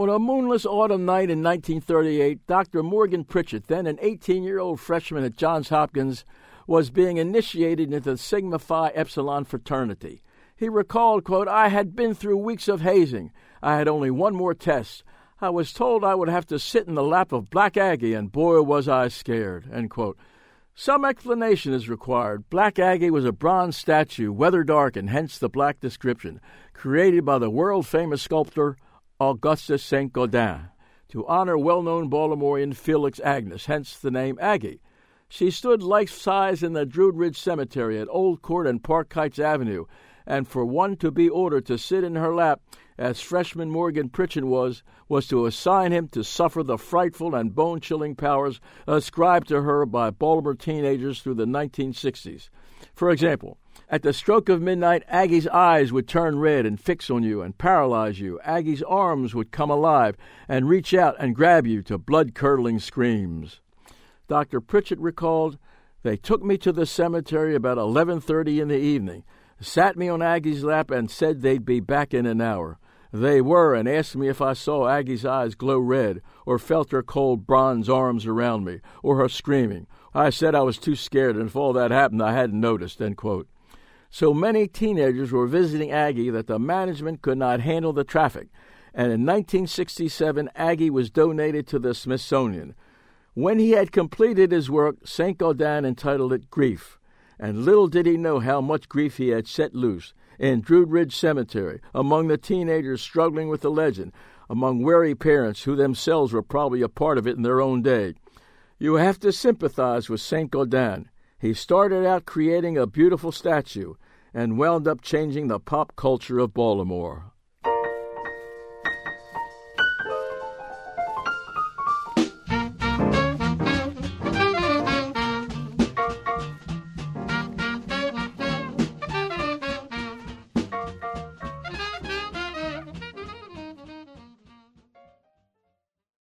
On a moonless autumn night in 1938, Dr. Morgan Pritchett, then an 18-year-old freshman at Johns Hopkins, was being initiated into the Sigma Phi Epsilon fraternity. He recalled, quote, "I had been through weeks of hazing. I had only one more test. I was told I would have to sit in the lap of Black Aggie, and boy, was I scared," end quote. Some explanation is required. Black Aggie was a bronze statue, weather dark, and hence the black description, created by the world-famous sculptor Auguste Saint-Gaudens to honor well-known Baltimorean Felix Agnes, hence the name Aggie. She stood life-size in the Druid Ridge Cemetery at Old Court and Park Heights Avenue, and for one to be ordered to sit in her lap, as freshman Morgan Pritchett was to assign him to suffer the frightful and bone-chilling powers ascribed to her by Baltimore teenagers through the 1960s. For example, at the stroke of midnight, Aggie's eyes would turn red and fix on you and paralyze you. Aggie's arms would come alive and reach out and grab you to blood-curdling screams. Dr. Pritchett recalled, "They took me to the cemetery about 11:30 in the evening, sat me on Aggie's lap, and said they'd be back in an hour. They were, and asked me if I saw Aggie's eyes glow red, or felt her cold bronze arms around me, or her screaming. I said I was too scared, and if all that happened, I hadn't noticed," end quote. So many teenagers were visiting Aggie that the management could not handle the traffic, and in 1967, Aggie was donated to the Smithsonian. When he had completed his work, Saint-Gaudens entitled it Grief, and little did he know how much grief he had set loose in Druid Ridge Cemetery, among the teenagers struggling with the legend, among wary parents who themselves were probably a part of it in their own day. You have to sympathize with Saint-Gaudens. He started out creating a beautiful statue and wound up changing the pop culture of Baltimore.